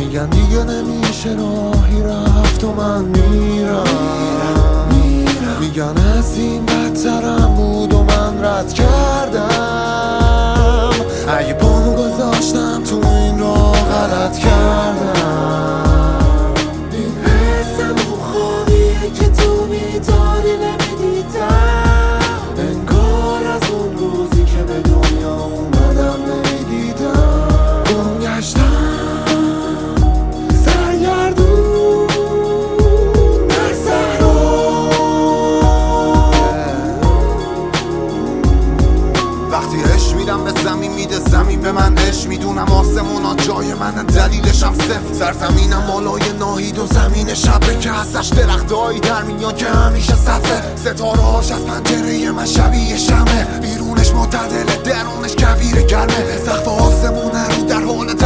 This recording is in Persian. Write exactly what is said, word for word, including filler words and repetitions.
میگن دیگه نمیشه راهی رفت و من میرم میگن از این بدترم بود و من رد کردم اگه پامو گذاشتم تو این راه غلط کردم این حسم اون خوابیه که تو بیداری نمیدیدم انگار از اون روزی که به دنیا اومدم نمیدیدم گم گشتم سرگردون در صحرا وقتی عشق میدم به زمین میده زمین به من عشق میدونم آسمونا جای منه دلیلشم صفر سرزمینم بالای ناهید و زمین شبه که ازش درختایی در میان که همیشه صفه ستاره هاش از پنجره من شبیه شمه بیرونش معتدله درونش کویر گرمه سقف آسمونه رو در حال